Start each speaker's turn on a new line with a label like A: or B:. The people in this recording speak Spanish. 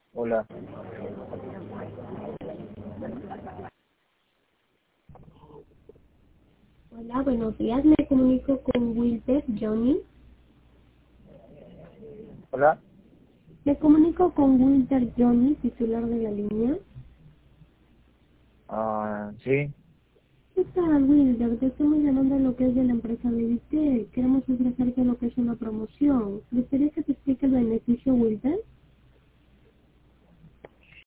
A: Hola,
B: Hola, buenos días. Me comunico con Wilter Johnny.
A: hola,
B: Me comunico con Wilter Johnny, titular de la línea.
A: sí,
B: ¿Qué tal, Wilter? Te estamos llamando a lo que es de la empresa de Vitel. Queremos ofrecerte lo que es una promoción. Gustaría que te explique los beneficios